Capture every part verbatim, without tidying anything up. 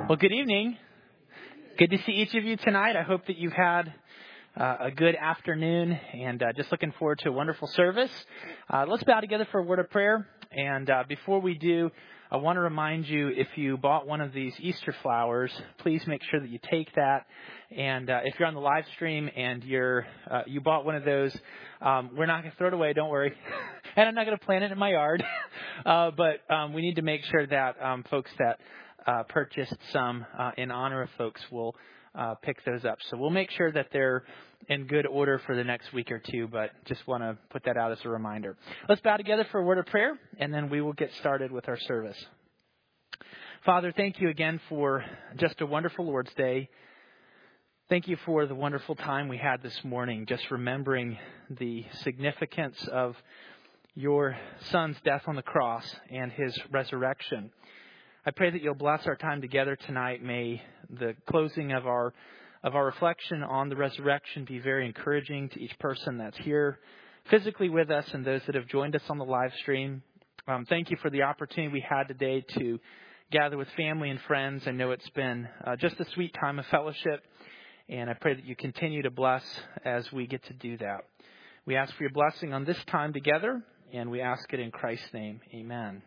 Well, good evening. Good to see each of you tonight. I hope that you've had uh, a good afternoon and uh, just looking forward to a wonderful service. Uh, let's bow together for a word of prayer. And uh, before we do, I want to remind you, if you bought one of these Easter flowers, please make sure that you take that. And uh, if you're on the live stream and you're uh, you bought one of those, um, we're not going to throw it away. Don't worry. And I'm not going to plant it in my yard. uh, but um, we need to make sure that um, folks that Uh, purchased some uh, in honor of folks will uh, pick those up. So we'll make sure that they're in good order for the next week or two, but just want to put that out as a reminder. Let's bow together for a word of prayer, and then we will get started with our service. Father, thank you again for just a wonderful Lord's Day. Thank you for the wonderful time we had this morning, just remembering the significance of your Son's death on the cross and his resurrection. I pray that you'll bless our time together tonight. May the closing of our of our reflection on the resurrection be very encouraging to each person that's here physically with us and those that have joined us on the live stream. Um, thank you for the opportunity we had today to gather with family and friends. I know it's been uh, just a sweet time of fellowship, and I pray that you continue to bless as we get to do that. We ask for your blessing on this time together, and we ask it in Christ's name. Amen.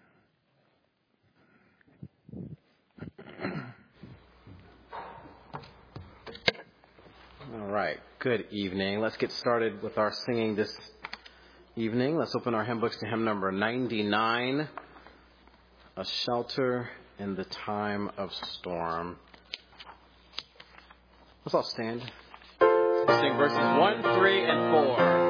All right. Good evening. Let's get started with our singing this evening. Let's open our hymn books to hymn number ninety-nine, A Shelter in the Time of Storm. Let's all stand. Let's sing verses one, three, and four.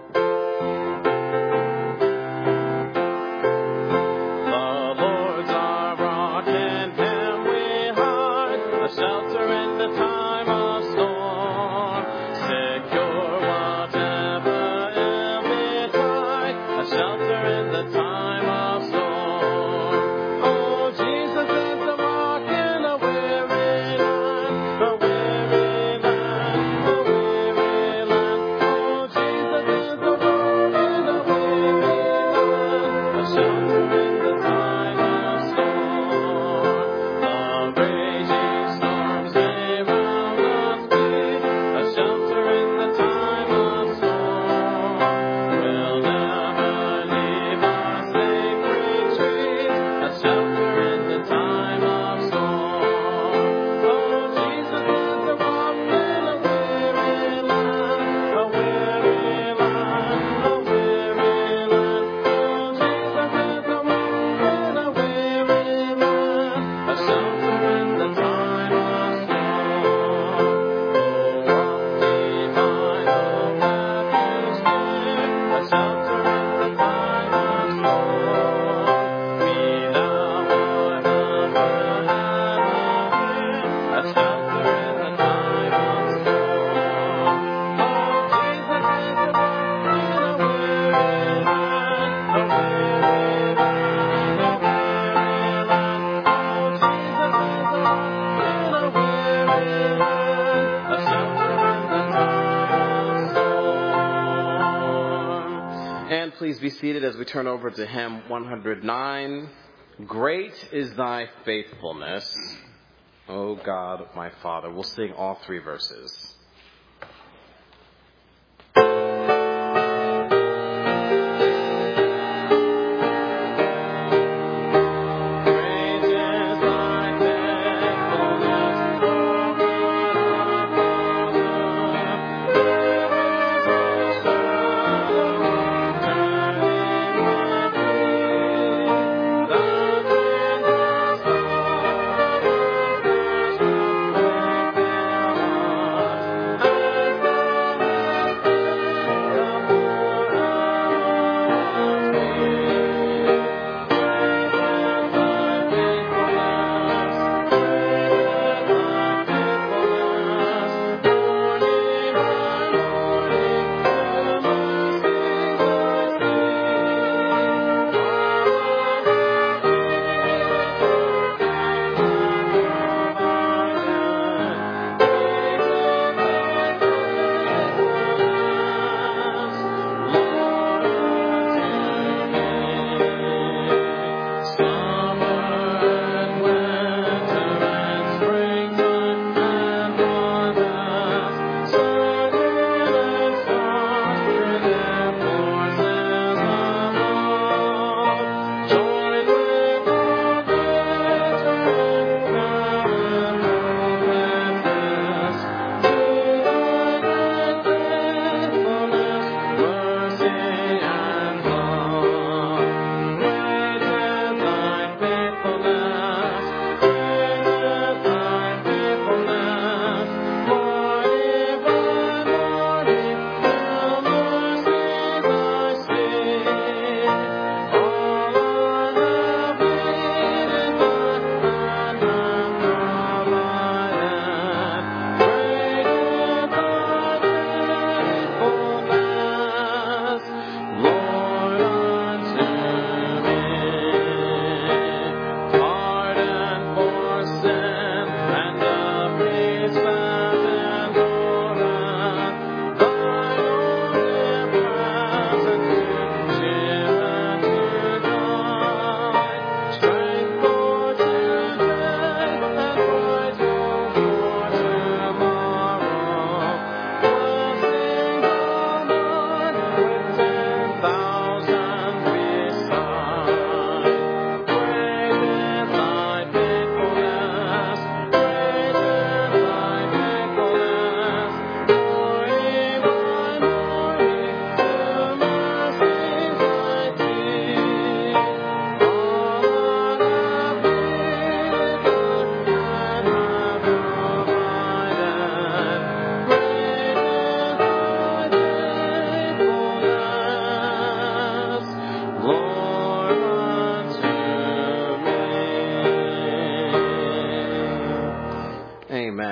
Please be seated as we turn over to hymn one hundred nine. Great is thy faithfulness, O God, my Father. We'll sing all three verses.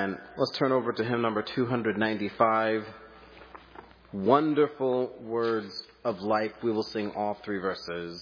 Amen. Let's turn over to hymn number two ninety-five. Wonderful Words of Life. We will sing all three verses.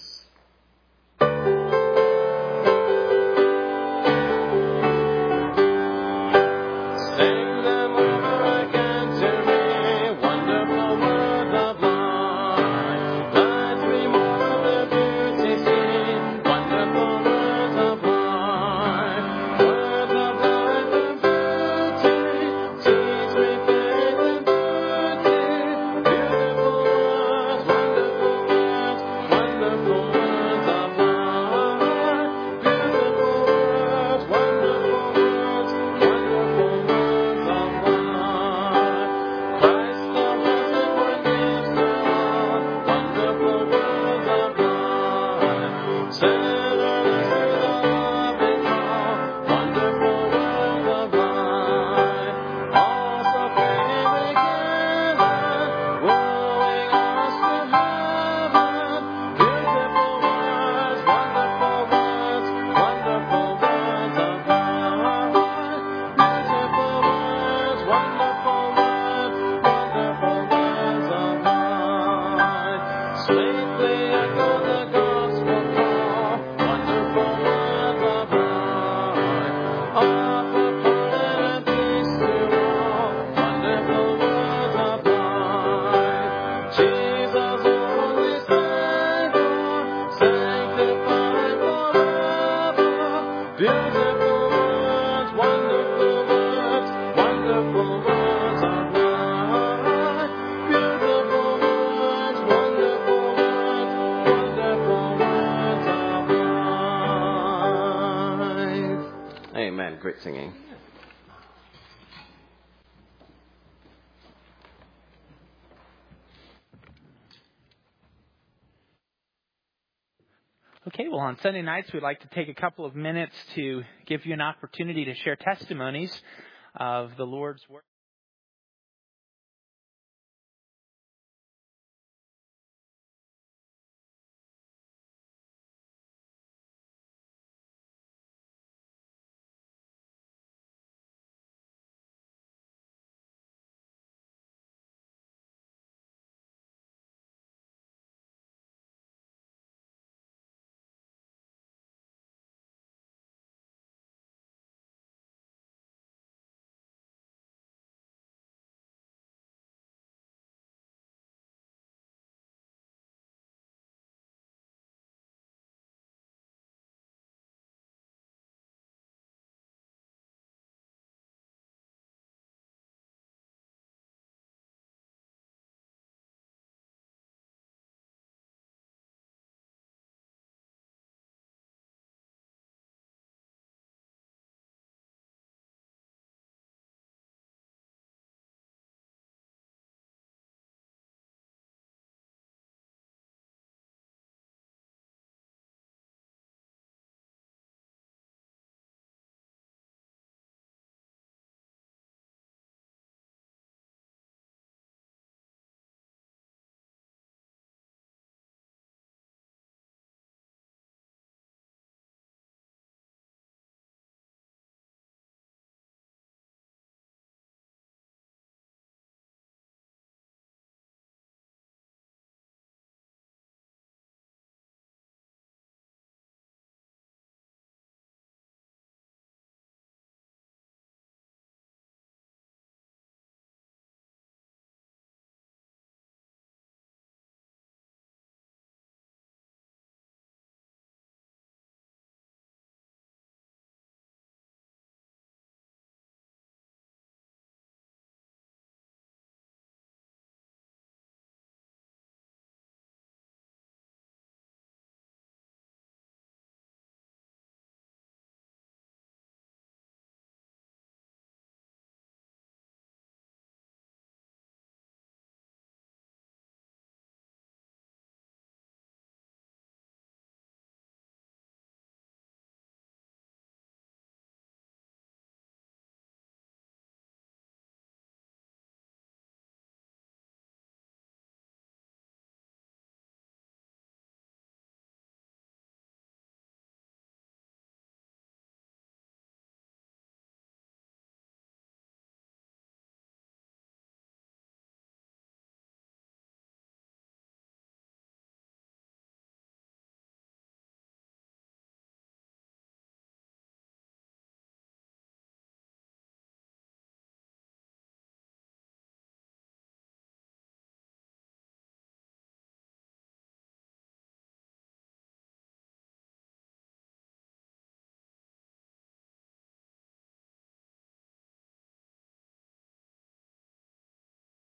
Great singing. Okay, well, on Sunday nights, we'd like to take a couple of minutes to give you an opportunity to share testimonies of the Lord's work.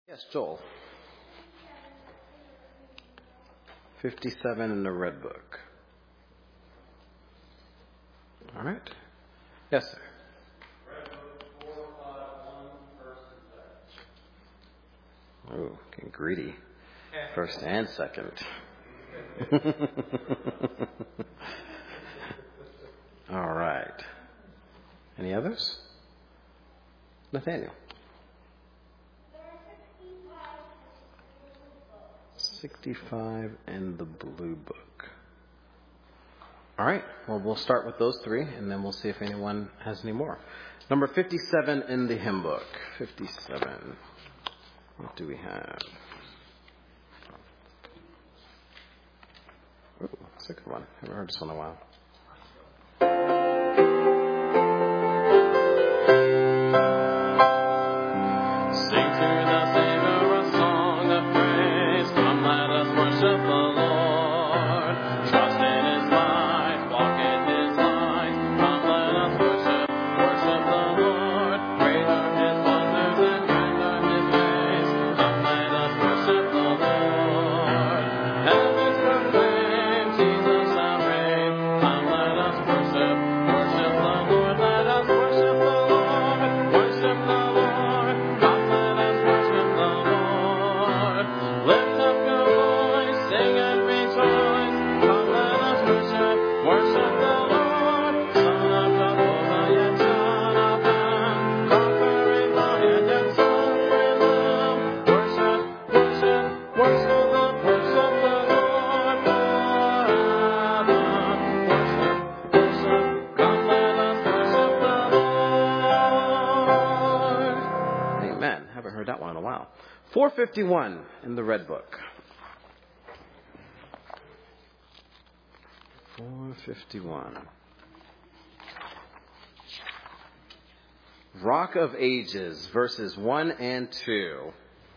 Yes, Joel. fifty-seven in the Red Book. All right. Yes, sir. Oh, getting greedy. First and second. All right. Any others? Nathaniel. sixty-five in the Blue Book. All right. Well, we'll start with those three, and then we'll see if anyone has any more. Number fifty-seven in the hymn book. fifty-seven. What do we have? Ooh, that's a good one. Haven't heard this one in a while. four fifty-one in the Red Book. four fifty-one. Rock of Ages, verses one and two.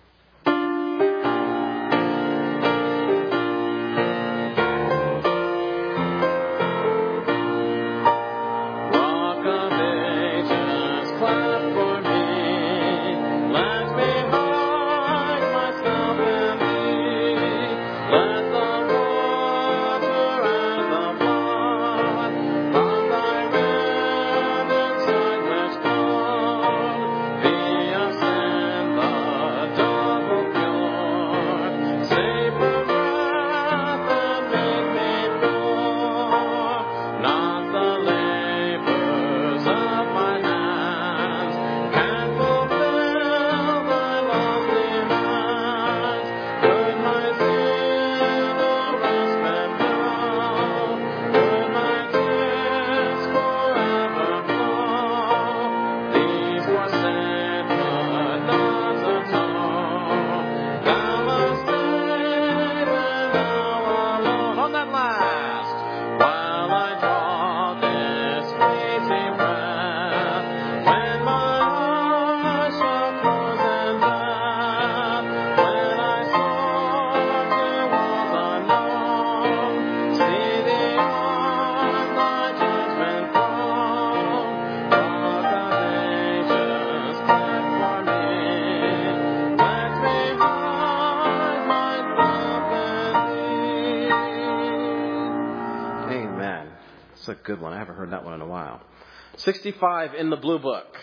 That's a good one. I haven't heard that one in a while. sixty-five in the Blue Book.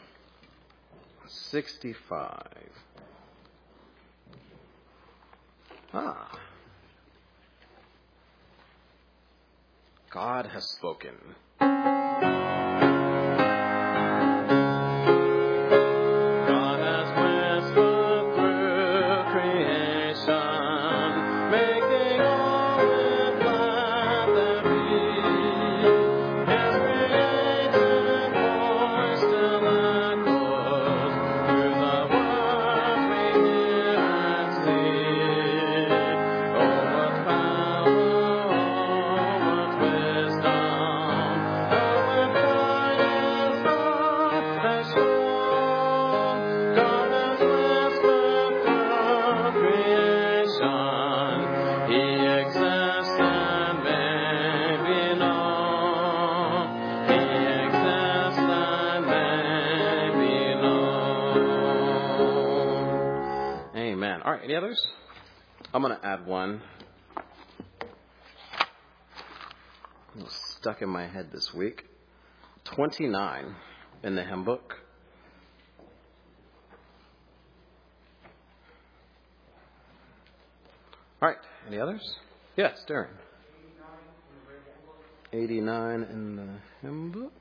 sixty-five. Ah. God has spoken. Oh All right, any others? I'm going to add one. It was stuck in my head this week. twenty-nine in the hymn book. All right, any others? Yes, Darren. eighty-nine in the hymn book.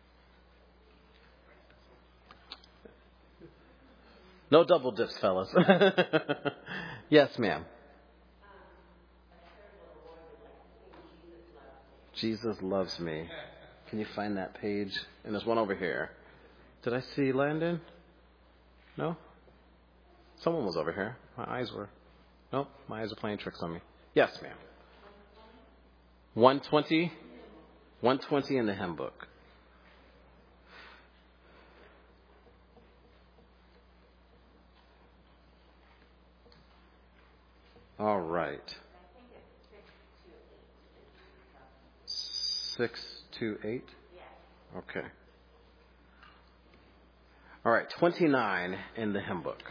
No double dips, fellas. Yes, ma'am. Jesus loves me. Can you find that page? And there's one over here. Did I see Landon? No? Someone was over here. My eyes were... Nope, my eyes are playing tricks on me. Yes, ma'am. one twenty. one twenty in the hymn book. All right. Six to eight? Okay. All right, twenty-nine in the hymn book.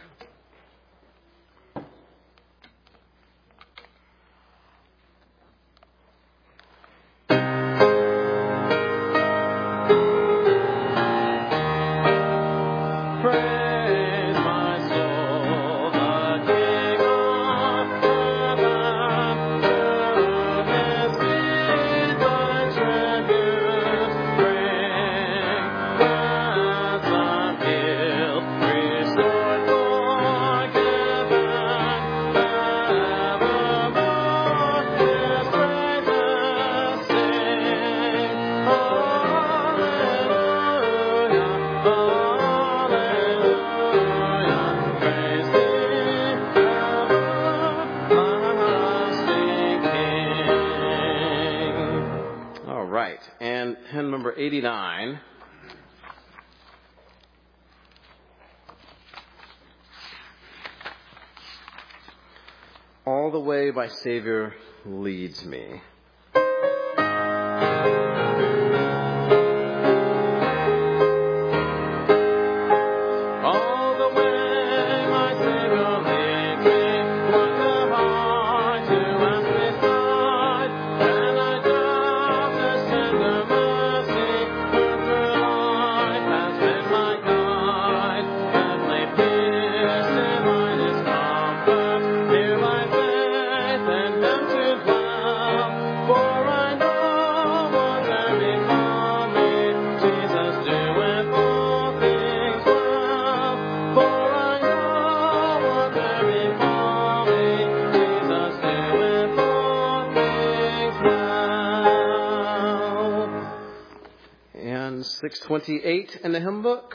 eighty-nine. All the way my Savior leads me. six twenty-eight in the hymn book.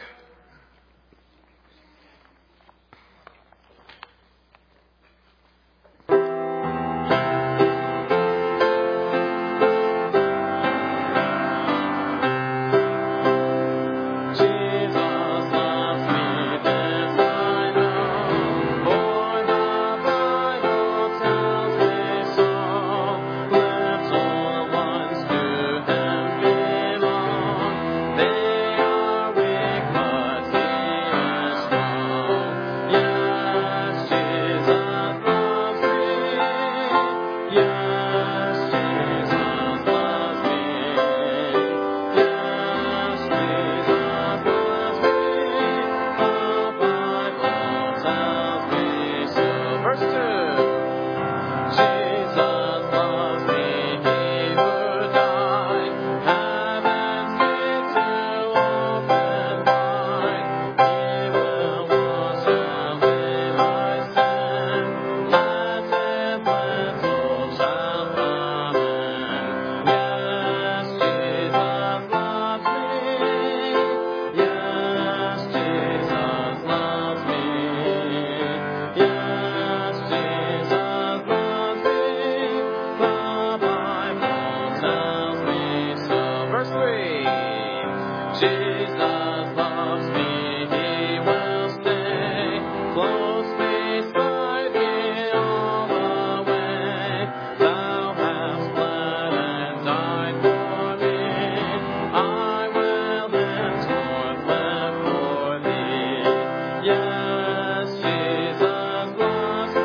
Yes, Jesus loves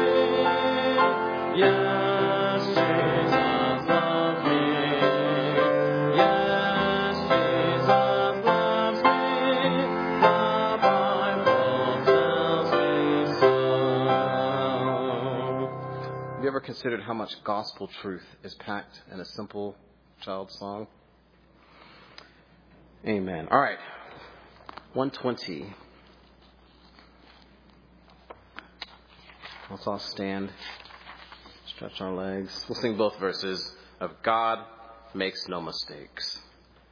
considered how much gospel truth is packed in a simple child song? Amen. All right. one twenty. Let's all stand, stretch our legs. We'll sing both verses of God Makes No Mistakes.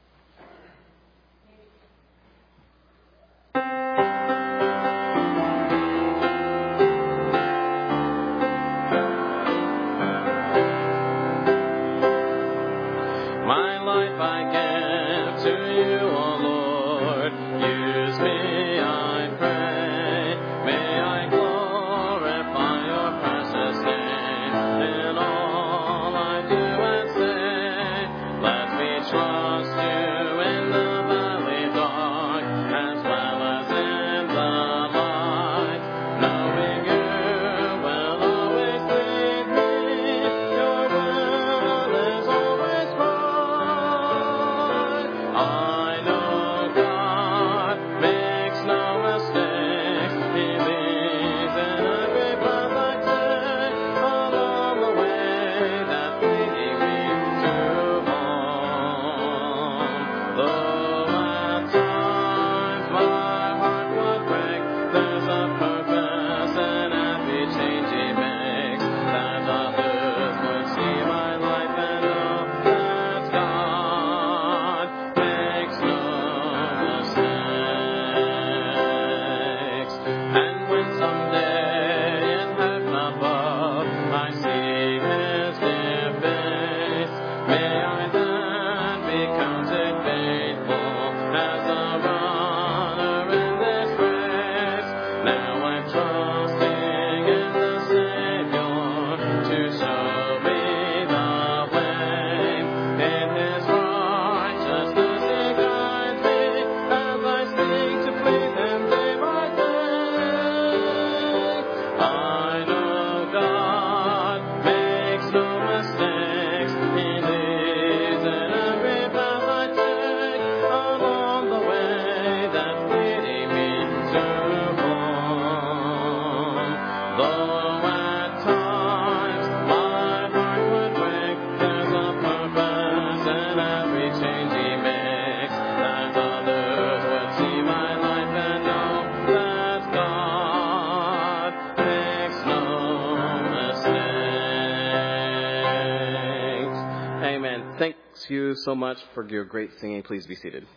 Thank you so much for your great singing. Please be seated.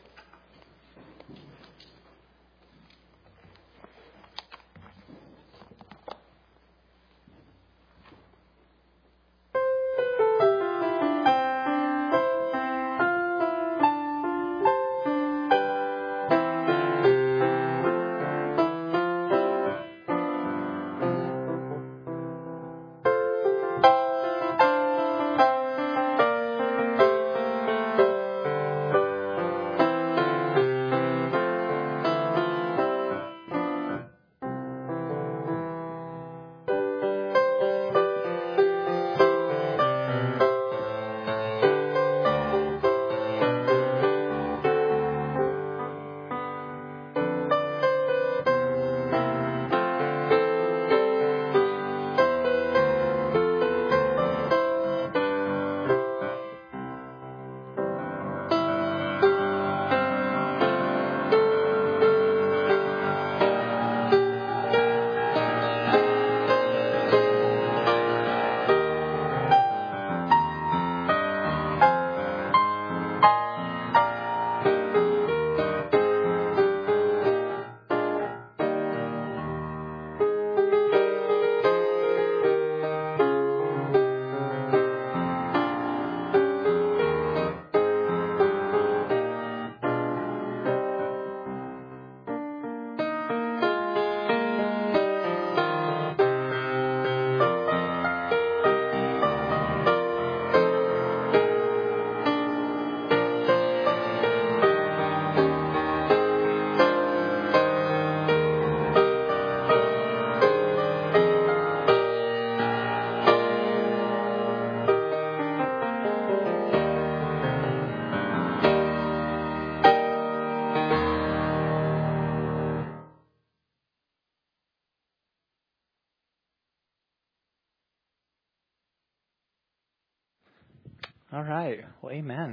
All right. Well, amen.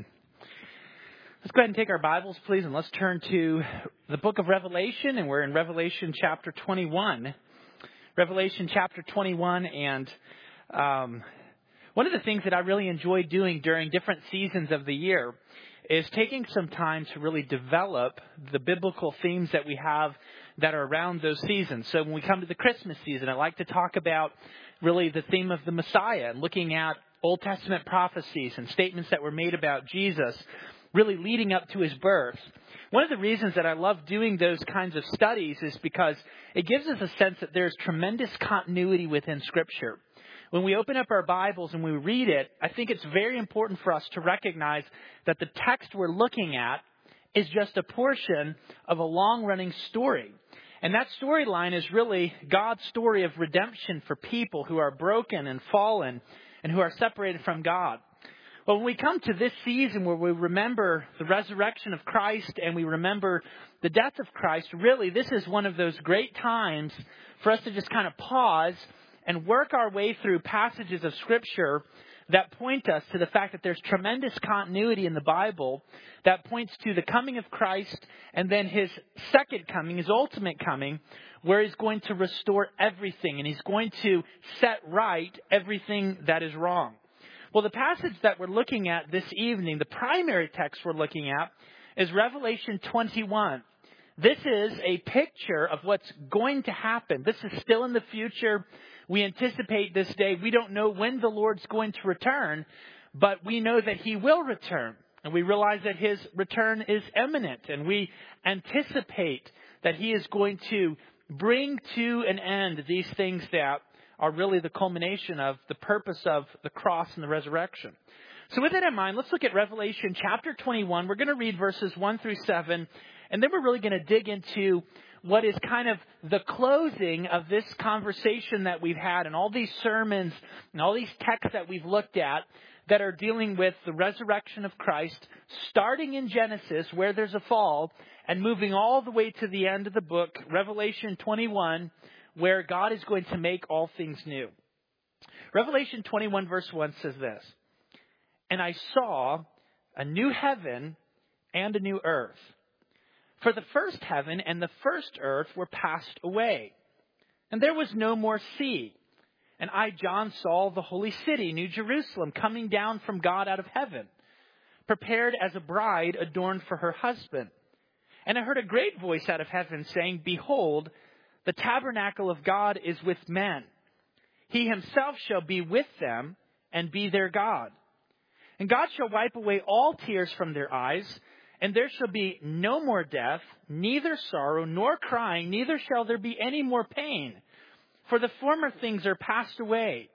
Let's go ahead and take our Bibles, please, and let's turn to the book of Revelation, and we're in Revelation chapter twenty-one. Revelation chapter twenty-one, and um, one of the things that I really enjoy doing during different seasons of the year is taking some time to really develop the biblical themes that we have that are around those seasons. So when we come to the Christmas season, I like to talk about really the theme of the Messiah and looking at Old Testament prophecies and statements that were made about Jesus really leading up to his birth. One of the reasons that I love doing those kinds of studies is because it gives us a sense that there's tremendous continuity within Scripture. When we open up our Bibles and we read it, I think it's very important for us to recognize that the text we're looking at is just a portion of a long-running story. And that storyline is really God's story of redemption for people who are broken and fallen and who are separated from God. Well, when we come to this season where we remember the resurrection of Christ and we remember the death of Christ, really this is one of those great times for us to just kind of pause and work our way through passages of Scripture that point us to the fact that there's tremendous continuity in the Bible that points to the coming of Christ and then his second coming, his ultimate coming, where he's going to restore everything and he's going to set right everything that is wrong. Well, the passage that we're looking at this evening, the primary text we're looking at, is Revelation twenty-one. This is a picture of what's going to happen. This is still in the future. We anticipate this day. We don't know when the Lord's going to return, but we know that he will return. And we realize that his return is imminent. And we anticipate that he is going to bring to an end these things that are really the culmination of the purpose of the cross and the resurrection. So with that in mind, let's look at Revelation chapter twenty-one. We're going to read verses one through seven, and then we're really going to dig into what is kind of the closing of this conversation that we've had and all these sermons and all these texts that we've looked at that are dealing with the resurrection of Christ, starting in Genesis where there's a fall and moving all the way to the end of the book, Revelation twenty-one, where God is going to make all things new. Revelation twenty-one verse one says this, "And I saw a new heaven and a new earth. For the first heaven and the first earth were passed away, and there was no more sea. And I, John, saw the holy city, New Jerusalem, coming down from God out of heaven, prepared as a bride adorned for her husband. And I heard a great voice out of heaven saying, 'Behold, the tabernacle of God is with men. He himself shall be with them and be their God. And God shall wipe away all tears from their eyes, and there shall be no more death, neither sorrow nor crying, neither shall there be any more pain. For the former things are passed away.'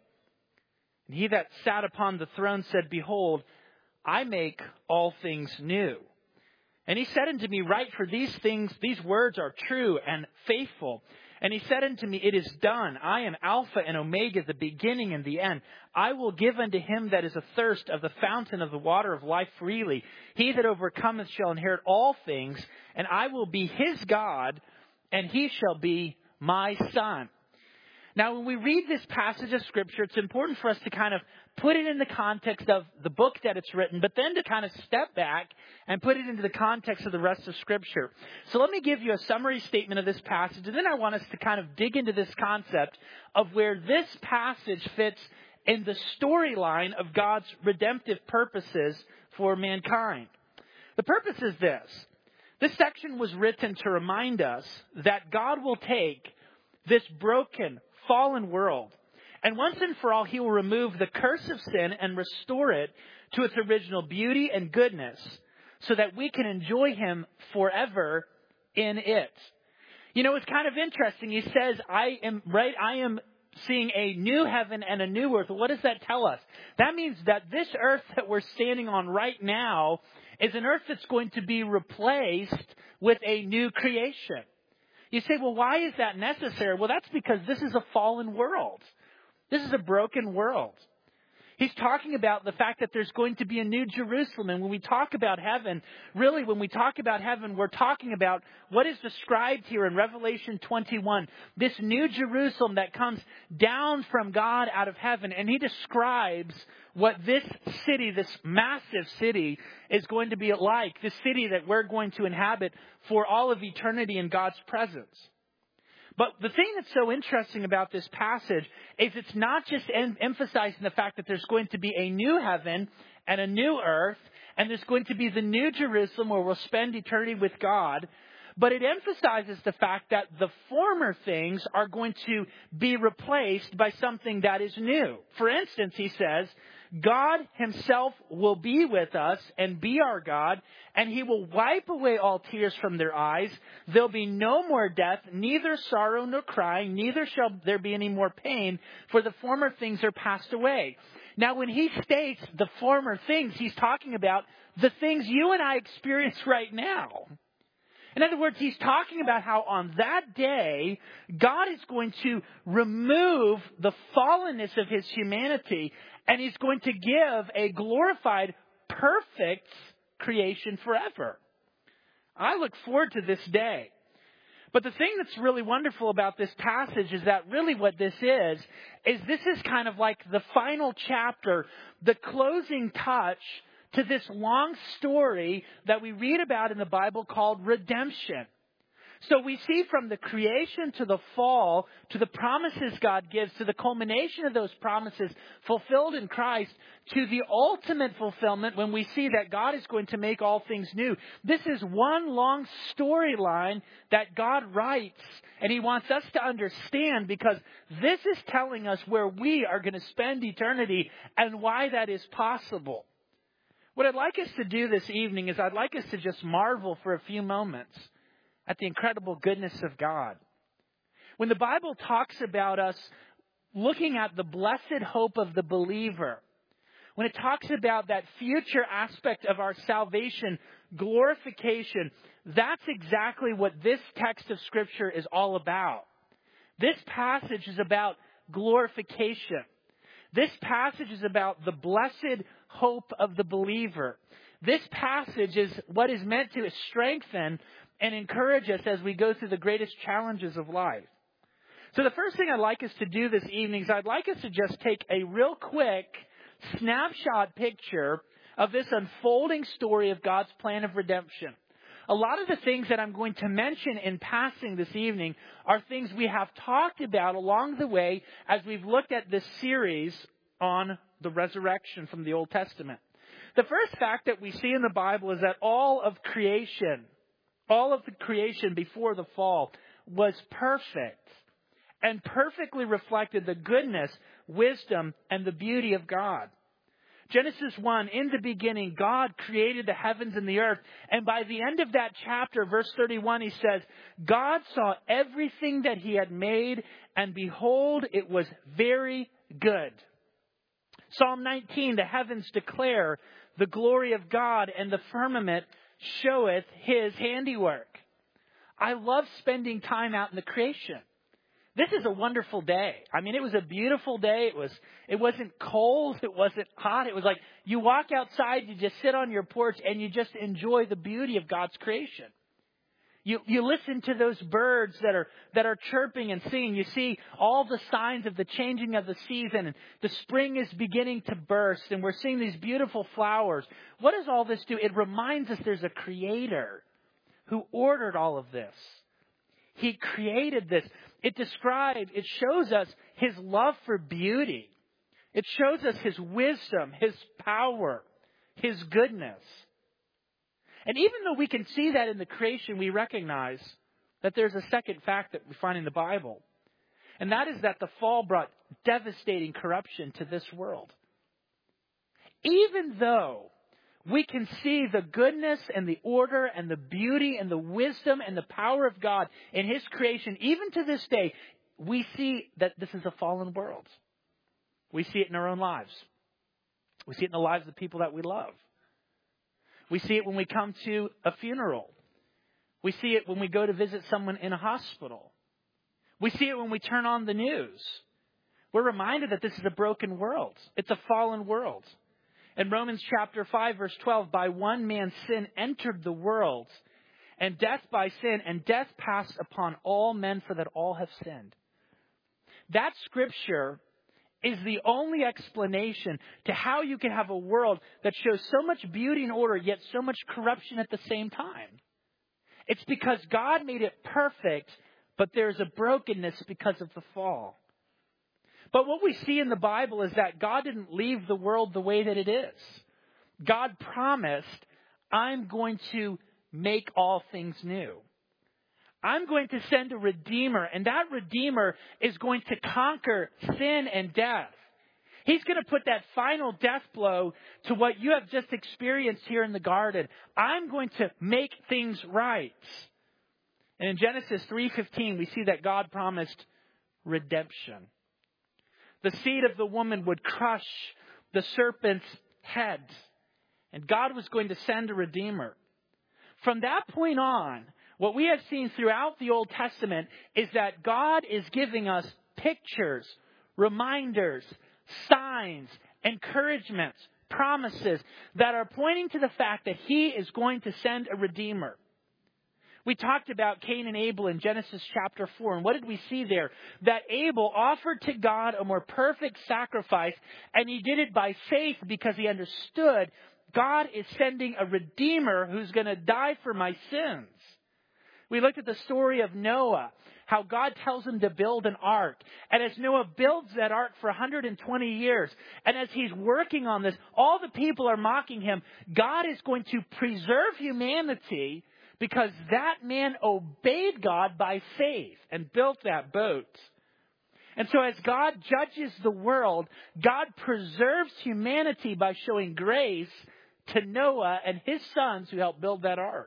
And he that sat upon the throne said, 'Behold, I make all things new.' And he said unto me, 'Write, for these things, these words are true and faithful.' And he said unto me, 'It is done. I am Alpha and Omega, the beginning and the end. I will give unto him that is athirst of the fountain of the water of life freely. He that overcometh shall inherit all things, and I will be his God, and he shall be my son.'" Now, when we read this passage of Scripture, it's important for us to kind of put it in the context of the book that it's written, but then to kind of step back and put it into the context of the rest of Scripture. So let me give you a summary statement of this passage, and then I want us to kind of dig into this concept of where this passage fits in the storyline of God's redemptive purposes for mankind. The purpose is this. This section was written to remind us that God will take this broken, fallen world, and once and for all, he will remove the curse of sin and restore it to its original beauty and goodness so that we can enjoy him forever in it. You know, it's kind of interesting. He says, I am right. I am seeing a new heaven and a new earth. What does that tell us? That means that this earth that we're standing on right now is an earth that's going to be replaced with a new creation. You say, well, why is that necessary? Well, that's because this is a fallen world. This is a broken world. He's talking about the fact that there's going to be a new Jerusalem. And when we talk about heaven, really when we talk about heaven, we're talking about what is described here in Revelation twenty-one. This new Jerusalem that comes down from God out of heaven. And he describes what this city, this massive city, is going to be like. This city that we're going to inhabit for all of eternity in God's presence. But the thing that's so interesting about this passage is it's not just em- emphasizing the fact that there's going to be a new heaven and a new earth, and there's going to be the new Jerusalem where we'll spend eternity with God, but it emphasizes the fact that the former things are going to be replaced by something that is new. For instance, he says, God himself will be with us and be our God, and he will wipe away all tears from their eyes. There'll be no more death, neither sorrow nor crying, neither shall there be any more pain, for the former things are passed away. Now, when he states the former things, he's talking about the things you and I experience right now. In other words, he's talking about how on that day, God is going to remove the fallenness of his humanity, and he's going to give a glorified, perfect creation forever. I look forward to this day. But the thing that's really wonderful about this passage is that really what this is, is this is kind of like the final chapter, the closing touch to this long story that we read about in the Bible called redemption. So we see from the creation to the fall, to the promises God gives, to the culmination of those promises fulfilled in Christ, to the ultimate fulfillment when we see that God is going to make all things new. This is one long storyline that God writes, and he wants us to understand, because this is telling us where we are going to spend eternity and why that is possible. What I'd like us to do this evening is I'd like us to just marvel for a few moments at the incredible goodness of God. When the Bible talks about us looking at the blessed hope of the believer, when it talks about that future aspect of our salvation, glorification, that's exactly what this text of Scripture is all about. This passage is about glorification. This passage is about the blessed hope of the believer. This passage is what is meant to strengthen and encourage us as we go through the greatest challenges of life. So the first thing I'd like us to do this evening is I'd like us to just take a real quick snapshot picture of this unfolding story of God's plan of redemption. A lot of the things that I'm going to mention in passing this evening are things we have talked about along the way as we've looked at this series on the resurrection from the Old Testament. The first fact that we see in the Bible is that all of creation, all of the creation before the fall was perfect and perfectly reflected the goodness, wisdom, and the beauty of God. Genesis one, in the beginning, God created the heavens and the earth. And by the end of that chapter, verse thirty-one, he says, God saw everything that he had made, and behold, it was very good. Psalm nineteen, the heavens declare the glory of God, and the firmament showeth his handiwork. I love spending time out in the creation. This is a wonderful day. I mean, it was a beautiful day. It was, it wasn't cold. It wasn't hot. It was like you walk outside, you just sit on your porch, and you just enjoy the beauty of God's creation. You, you listen to those birds that are, that are chirping and singing. You see all the signs of the changing of the season. And the spring is beginning to burst, and we're seeing these beautiful flowers. What does all this do? It reminds us there's a creator who ordered all of this. He created this. It describes, it shows us his love for beauty. It shows us his wisdom, his power, his goodness. And even though we can see that in the creation, we recognize that there's a second fact that we find in the Bible. And that is that the fall brought devastating corruption to this world. Even though we can see the goodness and the order and the beauty and the wisdom and the power of God in his creation, even to this day, we see that this is a fallen world. We see it in our own lives. We see it in the lives of the people that we love. We see it when we come to a funeral. We see it when we go to visit someone in a hospital. We see it when we turn on the news. We're reminded that this is a broken world. It's a fallen world. In Romans chapter five, verse twelve, by one man's sin entered the world, and death by sin, and death passed upon all men, for that all have sinned. That scripture is the only explanation to how you can have a world that shows so much beauty and order, yet so much corruption at the same time. It's because God made it perfect, but there's a brokenness because of the fall. But what we see in the Bible is that God didn't leave the world the way that it is. God promised, I'm going to make all things new. I'm going to send a Redeemer, and that Redeemer is going to conquer sin and death. He's going to put that final death blow to what you have just experienced here in the garden. I'm going to make things right. And in Genesis three fifteen, we see that God promised redemption. The seed of the woman would crush the serpent's head, and God was going to send a Redeemer. From that point on, what we have seen throughout the Old Testament is that God is giving us pictures, reminders, signs, encouragements, promises that are pointing to the fact that He is going to send a Redeemer. We talked about Cain and Abel in Genesis chapter four. And what did we see there? That Abel offered to God a more perfect sacrifice, and he did it by faith because he understood God is sending a Redeemer who's going to die for my sins. We looked at the story of Noah, how God tells him to build an ark. And as Noah builds that ark for one hundred twenty years, and as he's working on this, all the people are mocking him. God is going to preserve humanity because that man obeyed God by faith and built that boat. And so as God judges the world, God preserves humanity by showing grace to Noah and his sons who helped build that ark.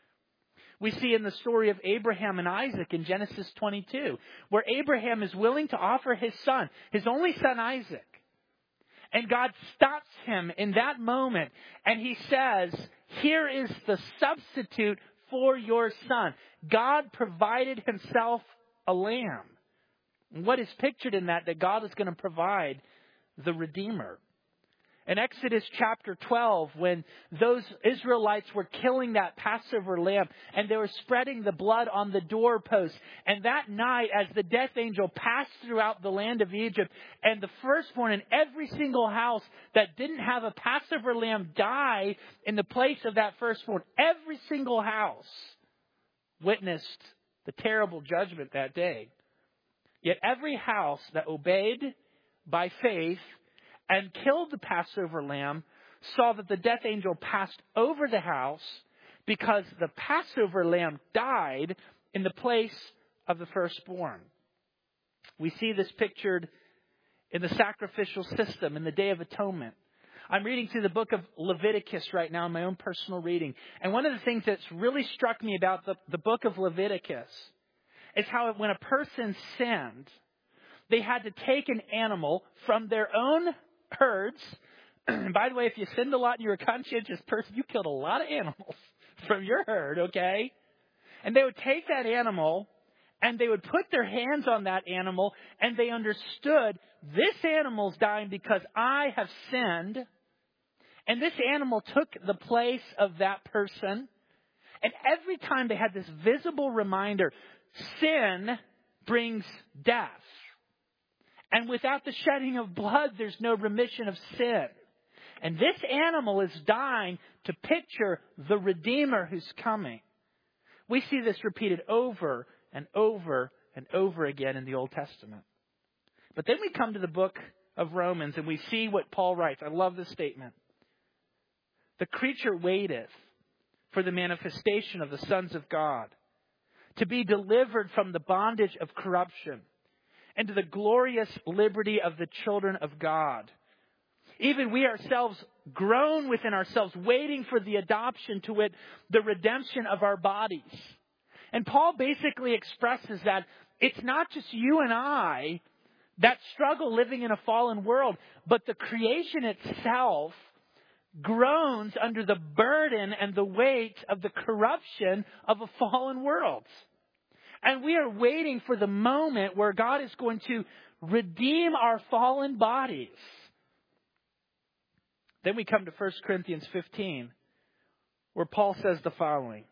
We see in the story of Abraham and Isaac in Genesis twenty-two, where Abraham is willing to offer his son, his only son Isaac. And God stops him in that moment and he says, here is the substitute for your son. God provided himself a lamb. And what is pictured in that? That God is going to provide the Redeemer. In Exodus chapter twelve, when those Israelites were killing that Passover lamb and they were spreading the blood on the doorpost, and that night as the death angel passed throughout the land of Egypt, and the firstborn in every single house that didn't have a Passover lamb die in the place of that firstborn, every single house witnessed the terrible judgment that day. Yet every house that obeyed by faith and killed the Passover lamb saw that the death angel passed over the house because the Passover lamb died in the place of the firstborn. We see this pictured in the sacrificial system in the Day of Atonement. I'm reading through the book of Leviticus right now in my own personal reading. And one of the things that's really struck me about the, the book of Leviticus is how when a person sinned, they had to take an animal from their own herds. And by the way, if you sinned a lot and you're a conscientious person, you killed a lot of animals from your herd, okay? And they would take that animal and they would put their hands on that animal, and they understood this animal's dying because I have sinned. And this animal took the place of that person. And every time they had this visible reminder, sin brings death. And without the shedding of blood, there's no remission of sin. And this animal is dying to picture the Redeemer who's coming. We see this repeated over and over and over again in the Old Testament. But then we come to the book of Romans and we see what Paul writes. I love this statement. The creature waiteth for the manifestation of the sons of God, to be delivered from the bondage of corruption, and to the glorious liberty of the children of God. Even we ourselves groan within ourselves, waiting for the adoption, to wit, the redemption of our bodies. And Paul basically expresses that it's not just you and I that struggle living in a fallen world, but the creation itself groans under the burden and the weight of the corruption of a fallen world. And we are waiting for the moment where God is going to redeem our fallen bodies. Then we come to First Corinthians fifteen, where Paul says the following.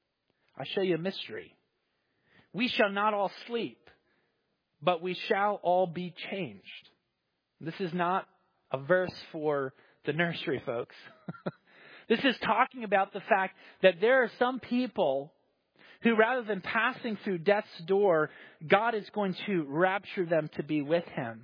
I show you a mystery. We shall not all sleep, but we shall all be changed. This is not a verse for the nursery folks. This is talking about the fact that there are some people who, rather than passing through death's door, God is going to rapture them to be with Him.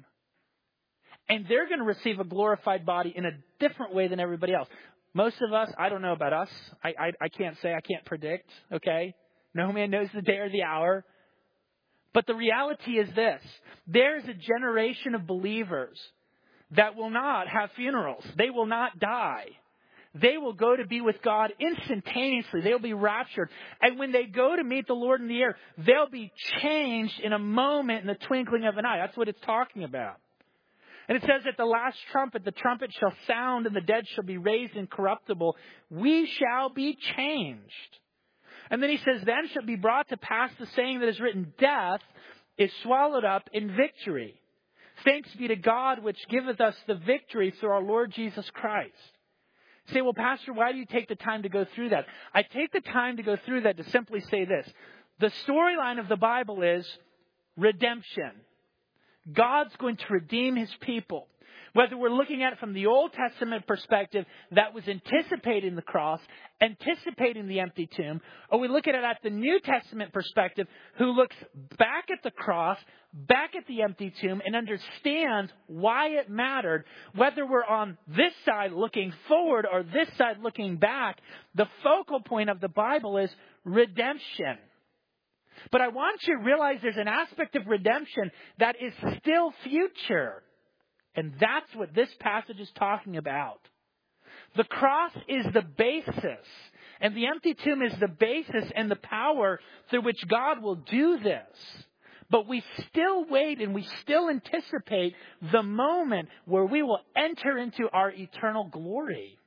And they're going to receive a glorified body in a different way than everybody else. Most of us, I don't know about us. I, I, I can't say, I can't predict, okay? No man knows the day or the hour. But the reality is this. There's a generation of believers that will not have funerals. They will not die. They will go to be with God instantaneously. They'll be raptured. And when they go to meet the Lord in the air, they'll be changed in a moment, in the twinkling of an eye. That's what it's talking about. And it says at the last trumpet, the trumpet shall sound and the dead shall be raised incorruptible. We shall be changed. And then he says, then shall be brought to pass the saying that is written, death is swallowed up in victory. Thanks be to God which giveth us the victory through our Lord Jesus Christ. You say, well, Pastor, why do you take the time to go through that? I take the time to go through that to simply say this. The storyline of the Bible is redemption. God's going to redeem His people. Whether we're looking at it from the Old Testament perspective that was anticipating the cross, anticipating the empty tomb, or we look at it at the New Testament perspective who looks back at the cross, back at the empty tomb, and understands why it mattered. Whether we're on this side looking forward or this side looking back, the focal point of the Bible is redemption. But I want you to realize there's an aspect of redemption that is still future. And that's what this passage is talking about. The cross is the basis, and the empty tomb is the basis and the power through which God will do this. But we still wait and we still anticipate the moment where we will enter into our eternal glory.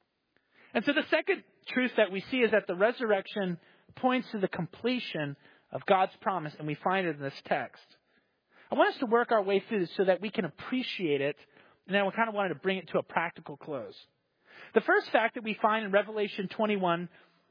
And so the second truth that we see is that the resurrection points to the completion of God's promise, and we find it in this text. I want us to work our way through this so that we can appreciate it, and then we kind of wanted to bring it to a practical close. The first fact that we find in Revelation twenty-one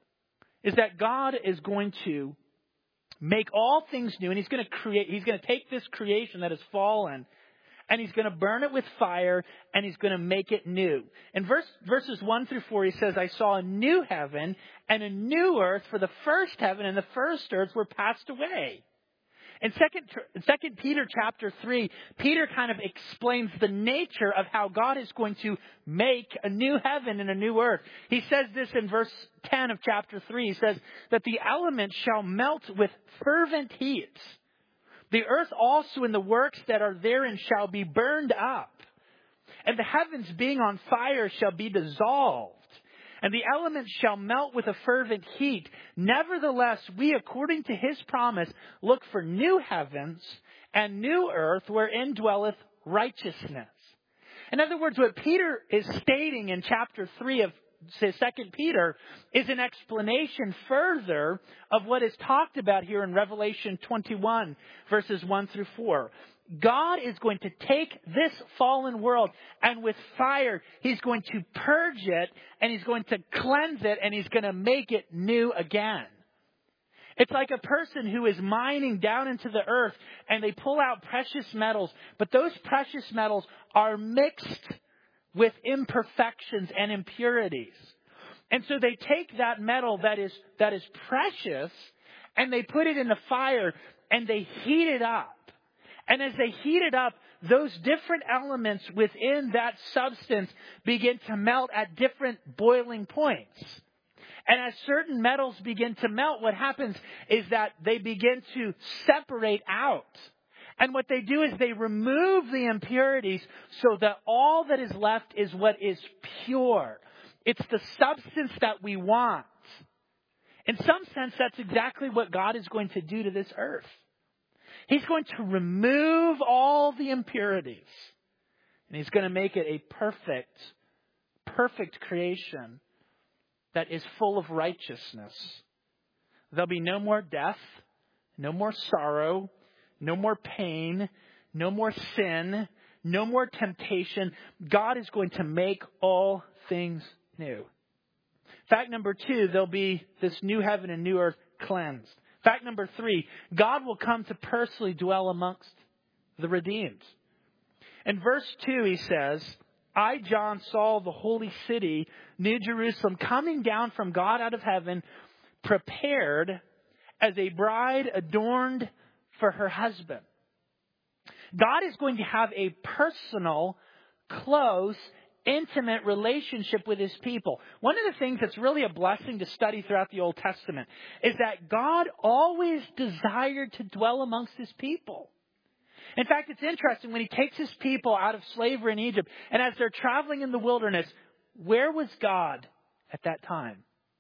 is that God is going to make all things new, and He's going to create, He's going to take this creation that has fallen, and He's going to burn it with fire, and He's going to make it new. In verse, verses one through four, He says, I saw a new heaven and a new earth, for the first heaven and the first earth were passed away. In second, second Peter chapter three, Peter kind of explains the nature of how God is going to make a new heaven and a new earth. He says this in verse ten of chapter three. He says that the elements shall melt with fervent heat. The earth also and the works that are therein shall be burned up. And the heavens being on fire shall be dissolved. And the elements shall melt with a fervent heat. Nevertheless, we, according to His promise, look for new heavens and new earth wherein dwelleth righteousness. In other words, what Peter is stating in chapter three of Second Peter is an explanation further of what is talked about here in Revelation twenty-one, verses one through four. God is going to take this fallen world, and with fire, He's going to purge it, and He's going to cleanse it, and He's going to make it new again. It's like a person who is mining down into the earth, and they pull out precious metals, but those precious metals are mixed with imperfections and impurities. And so they take that metal that is, that is precious, and they put it in the fire, and they heat it up. And as they heat it up, those different elements within that substance begin to melt at different boiling points. And as certain metals begin to melt, what happens is that they begin to separate out. And what they do is they remove the impurities so that all that is left is what is pure. It's the substance that we want. In some sense, that's exactly what God is going to do to this earth. He's going to remove all the impurities. And He's going to make it a perfect, perfect creation that is full of righteousness. There'll be no more death, no more sorrow, no more pain, no more sin, no more temptation. God is going to make all things new. Fact number two, there'll be this new heaven and new earth cleansed. Fact number three, God will come to personally dwell amongst the redeemed. In verse two, he says, I, John, saw the holy city, New Jerusalem, coming down from God out of heaven, prepared as a bride adorned for her husband. God is going to have a personal, close, intimate relationship with His people. One of the things that's really a blessing to study throughout the Old Testament is that God always desired to dwell amongst His people. In fact, it's interesting when He takes His people out of slavery in Egypt, and as they're traveling in the wilderness, where was God at that time?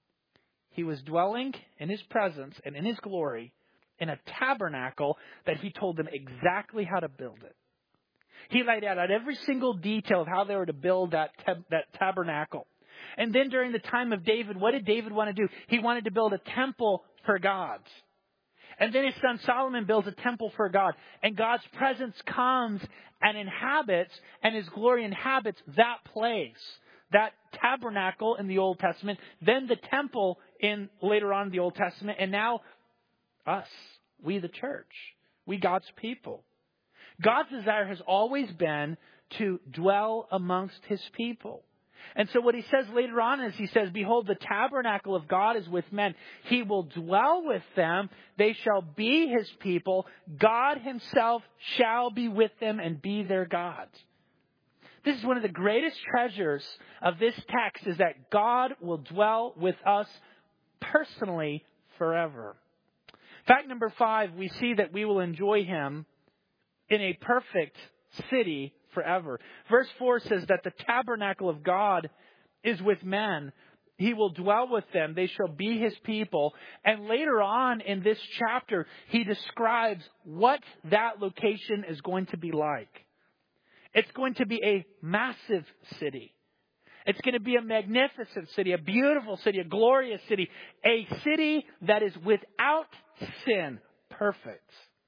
He was dwelling in His presence and in His glory in a tabernacle that He told them exactly how to build it. He laid out every single detail of how they were to build that, tab- that tabernacle. And then during the time of David, what did David want to do? He wanted to build a temple for God. And then his son Solomon builds a temple for God. And God's presence comes and inhabits, and His glory inhabits that place. That tabernacle in the Old Testament, then the temple in later on in the Old Testament, and now us, we the church, we God's people. God's desire has always been to dwell amongst His people. And so what He says later on is He says, behold, the tabernacle of God is with men. He will dwell with them. They shall be His people. God Himself shall be with them and be their God. This is one of the greatest treasures of this text, is that God will dwell with us personally forever. Fact number five, we see that we will enjoy Him in a perfect city forever. Verse four says that the tabernacle of God is with men. He will dwell with them. They shall be His people. And later on in this chapter, He describes what that location is going to be like. It's going to be a massive city. It's going to be a magnificent city, a beautiful city, a glorious city, a city that is without sin, perfect.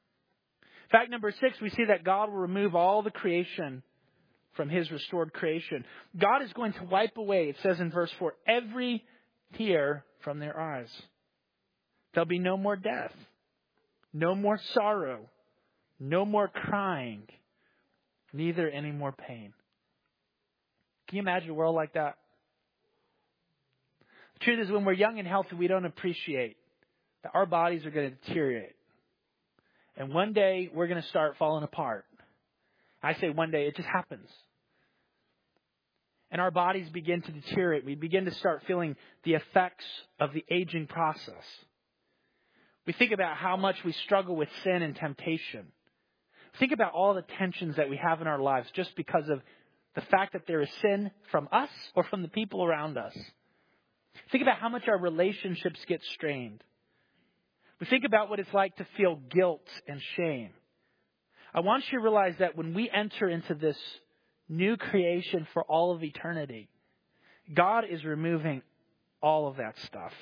Fact number six, we see that God will remove all the creation from His restored creation. God is going to wipe away, it says in verse four, every tear from their eyes. There'll be no more death, no more sorrow, no more crying, neither any more pain. Can you imagine a world like that? The truth is, when we're young and healthy, we don't appreciate that our bodies are going to deteriorate. And one day, we're going to start falling apart. I say one day, it just happens. And our bodies begin to deteriorate. We begin to start feeling the effects of the aging process. We think about how much we struggle with sin and temptation. Think about all the tensions that we have in our lives just because of the fact that there is sin from us or from the people around us. Think about how much our relationships get strained. We think about what it's like to feel guilt and shame. I want you to realize that when we enter into this new creation for all of eternity, God is removing all of that stuff.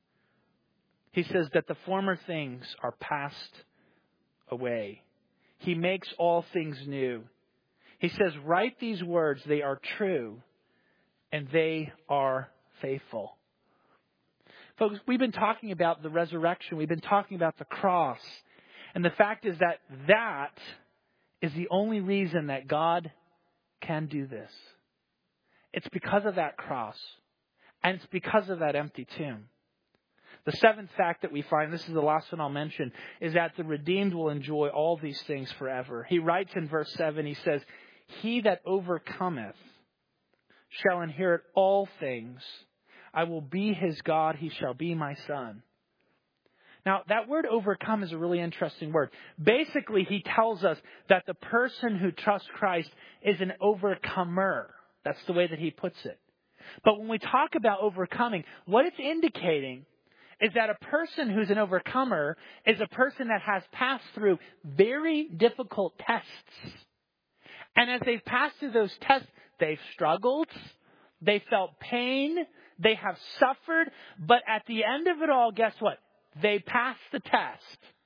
He says that the former things are passed away. He makes all things new. He says, write these words, they are true, and they are faithful. Folks, we've been talking about the resurrection. We've been talking about the cross. And the fact is that that is the only reason that God can do this. It's because of that cross. And it's because of that empty tomb. The seventh fact that we find, this is the last one I'll mention, is that the redeemed will enjoy all these things forever. He writes in verse seven, he says, he that overcometh shall inherit all things. I will be his God, he shall be my son. Now, that word overcome is a really interesting word. Basically, he tells us that the person who trusts Christ is an overcomer. That's the way that he puts it. But when we talk about overcoming, what it's indicating is that a person who's an overcomer is a person that has passed through very difficult tests. And as they've passed through those tests, they've struggled, they felt pain, they have suffered, but at the end of it all, guess what? They passed the test.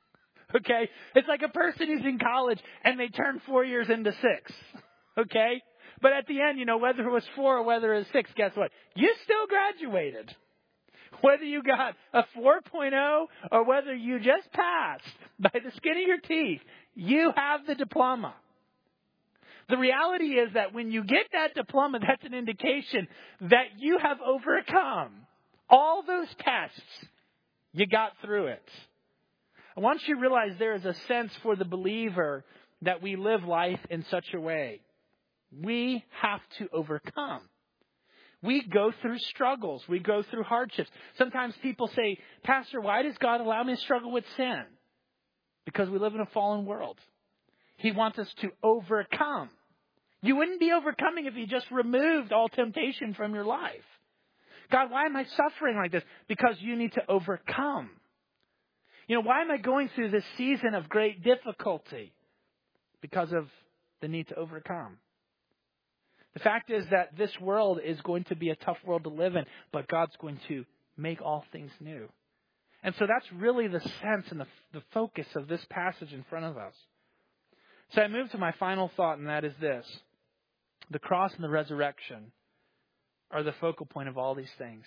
Okay? It's like a person who's in college and they turn four years into six. Okay? But at the end, you know, whether it was four or whether it was six, guess what? You still graduated. Whether you got a four point oh or whether you just passed by the skin of your teeth, you have the diploma. The reality is that when you get that diploma, that's an indication that you have overcome all those tests. You got through it. I want you to realize there is a sense for the believer that we live life in such a way. We have to overcome. We go through struggles. We go through hardships. Sometimes people say, Pastor, why does God allow me to struggle with sin? Because we live in a fallen world. He wants us to overcome. You wouldn't be overcoming if you just removed all temptation from your life. God, why am I suffering like this? Because you need to overcome. You know, why am I going through this season of great difficulty? Because of the need to overcome. The fact is that this world is going to be a tough world to live in, but God's going to make all things new. And so that's really the sense and the, the focus of this passage in front of us. So I move to my final thought, and that is this. The cross and the resurrection are the focal point of all these things.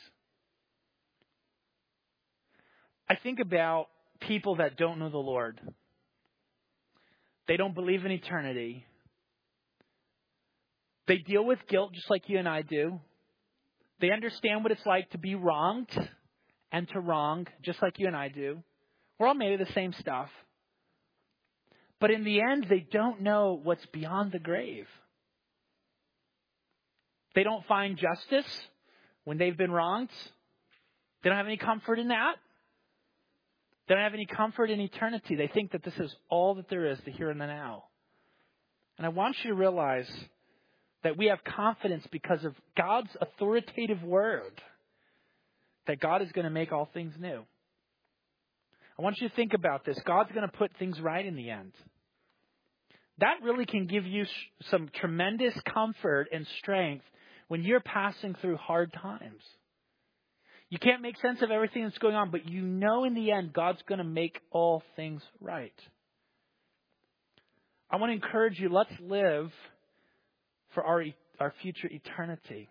I think about people that don't know the Lord. They don't believe in eternity. They deal with guilt just like you and I do. They understand what it's like to be wronged and to wrong just like you and I do. We're all made of the same stuff. But in the end, they don't know what's beyond the grave. They don't find justice when they've been wronged. They don't have any comfort in that. They don't have any comfort in eternity. They think that this is all that there is, the here and the now. And I want you to realize that we have confidence because of God's authoritative word that God is going to make all things new. I want you to think about this. God's going to put things right in the end. That really can give you some tremendous comfort and strength when you're passing through hard times. You can't make sense of everything that's going on, but you know in the end God's going to make all things right. I want to encourage you, let's live for our our future eternity.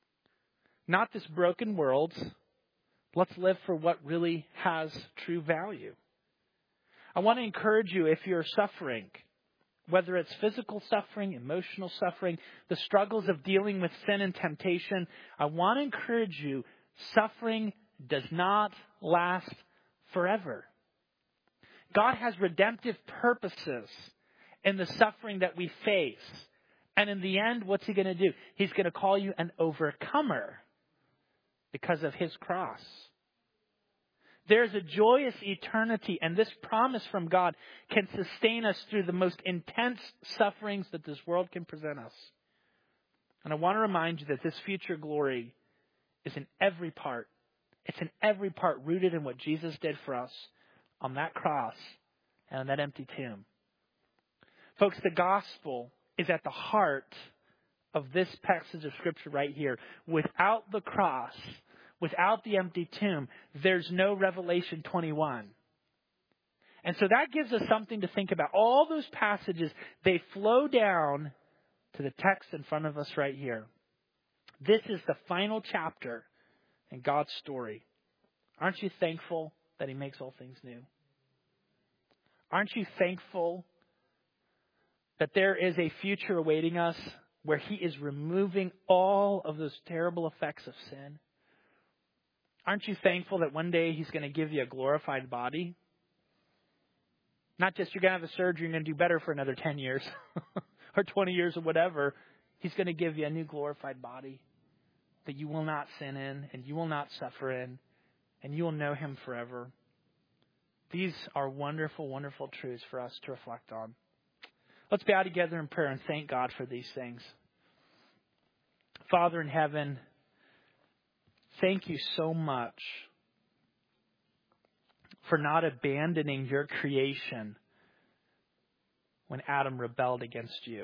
Not this broken world. Let's live for what really has true value. I want to encourage you, if you're suffering, whether it's physical suffering, emotional suffering, the struggles of dealing with sin and temptation, I want to encourage you, suffering does not last forever. God has redemptive purposes in the suffering that we face. And in the end, what's He going to do? He's going to call you an overcomer because of His cross. There's a joyous eternity, and this promise from God can sustain us through the most intense sufferings that this world can present us. And I want to remind you that this future glory is in every part. It's in every part rooted in what Jesus did for us on that cross and on that empty tomb. Folks, the gospel is at the heart of this passage of Scripture right here. Without the cross, without the empty tomb, there's no Revelation twenty-one. And so that gives us something to think about. All those passages, they flow down to the text in front of us right here. This is the final chapter in God's story. Aren't you thankful that He makes all things new? Aren't you thankful that there is a future awaiting us where He is removing all of those terrible effects of sin? Aren't you thankful that one day He's going to give you a glorified body? Not just you're going to have a surgery and you're going to do better for another ten years or twenty years or whatever. He's going to give you a new glorified body that you will not sin in and you will not suffer in, and you will know Him forever. These are wonderful, wonderful truths for us to reflect on. Let's bow together in prayer and thank God for these things. Father in heaven, thank you so much for not abandoning your creation when Adam rebelled against you.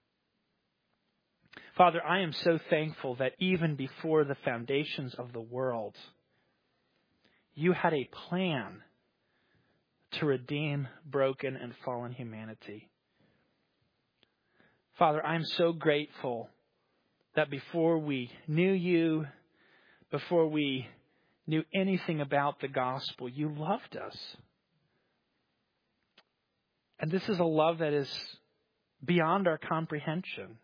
Father, I am so thankful that even before the foundations of the world, you had a plan to redeem broken and fallen humanity. Father, I'm so grateful that before we knew you, before we knew anything about the gospel, you loved us. And this is a love that is beyond our comprehension.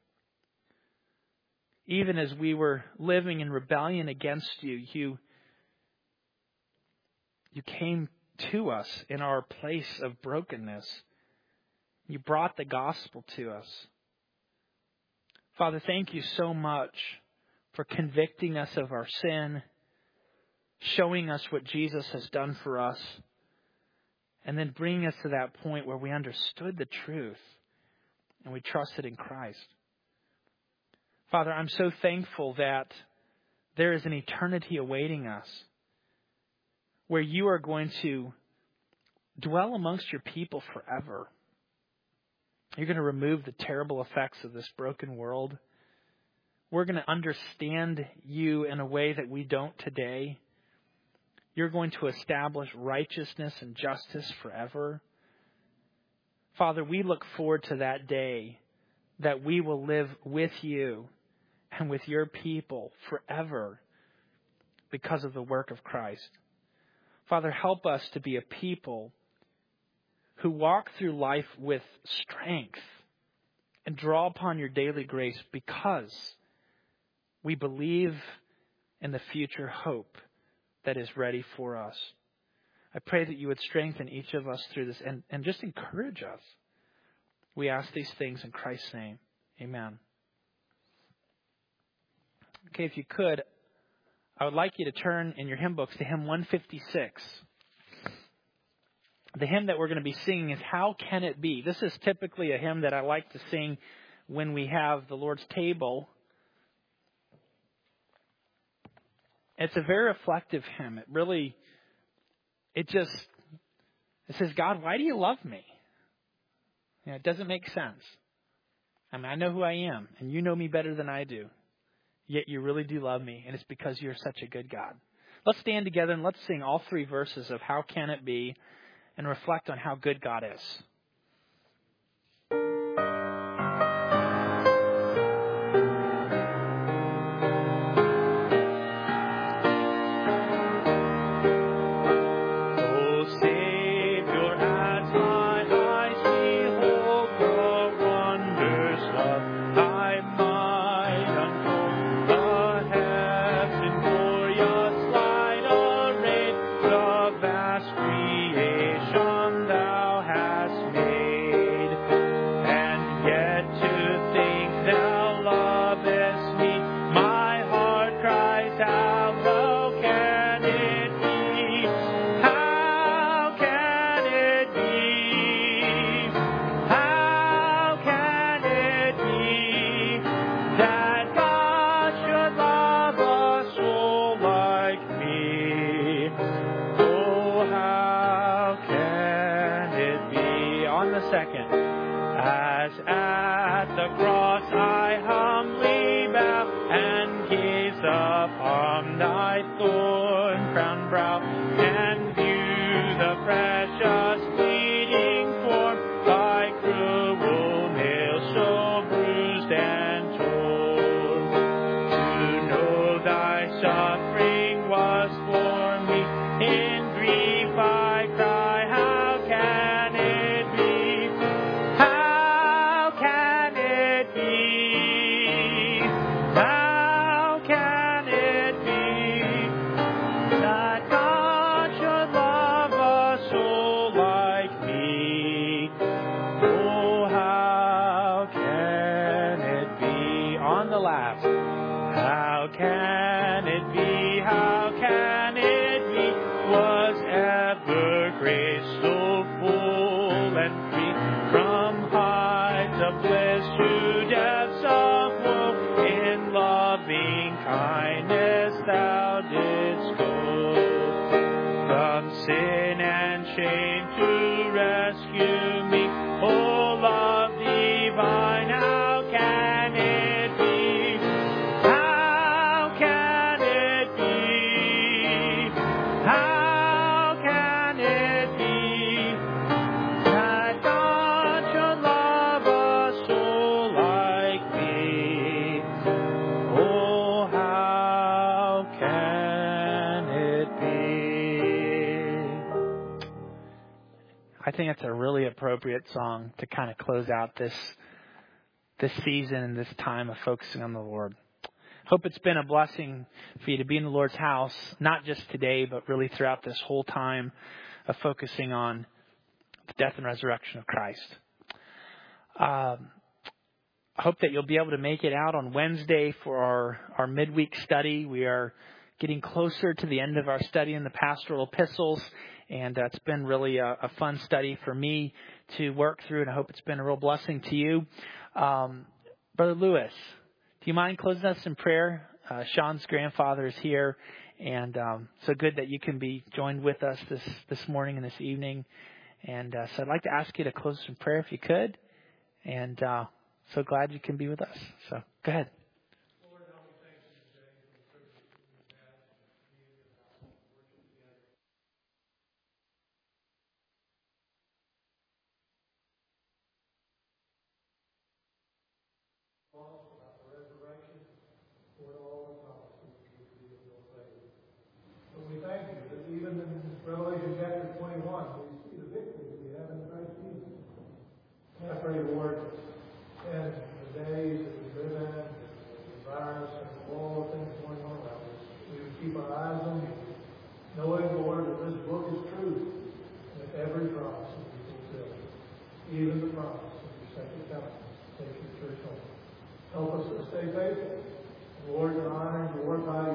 Even as we were living in rebellion against you, you, you came to us in our place of brokenness. You brought the gospel to us. Father, thank you so much for convicting us of our sin, showing us what Jesus has done for us, and then bringing us to that point where we understood the truth and we trusted in Christ. Father, I'm so thankful that there is an eternity awaiting us where you are going to dwell amongst your people forever. You're going to remove the terrible effects of this broken world. We're going to understand you in a way that we don't today. You're going to establish righteousness and justice forever. Father, we look forward to that day that we will live with you and with your people forever because of the work of Christ. Father, help us to be a people who walk through life with strength and draw upon your daily grace because we believe in the future hope that is ready for us. I pray that you would strengthen each of us through this and, and just encourage us. We ask these things in Christ's name. Amen. Okay, if you could, I would like you to turn in your hymn books to hymn one fifty-six. The hymn that we're going to be singing is How Can It Be? This is typically a hymn that I like to sing when we have the Lord's table. It's a very reflective hymn. It really, it just, it says, God, why do you love me? You know, it doesn't make sense. I mean, I know who I am, and you know me better than I do. Yet you really do love me, and it's because you're such a good God. Let's stand together and let's sing all three verses of How Can It Be and reflect on how good God is. think it's a really appropriate song to kind of close out this this season and this time of focusing on the Lord. Hope it's been a blessing for you to be in the Lord's house, not just today, but really throughout this whole time of focusing on the death and resurrection of Christ. Um, I hope that you'll be able to make it out on Wednesday for our, our midweek study. We are getting closer to the end of our study in the pastoral epistles, and uh, it's been really a, a fun study for me to work through, and I hope it's been a real blessing to you. Um, Brother Lewis, do you mind closing us in prayer? Uh, Sean's grandfather is here, and um, so good that you can be joined with us this, this morning and this evening. And uh, so I'd like to ask you to close us in prayer if you could, and uh, so glad you can be with us. So go ahead. Revelation chapter twenty-one, we see the victory that we have in Christ Jesus. I pray, Lord, and the days that we live in, the virus and all the things going on around us, we would keep our eyes on you, knowing, Lord, that this book is true, and that every promise will be fulfilled, even the promise of your second coming. Take your church home. Help us to stay faithful, Lord, to honor and glorify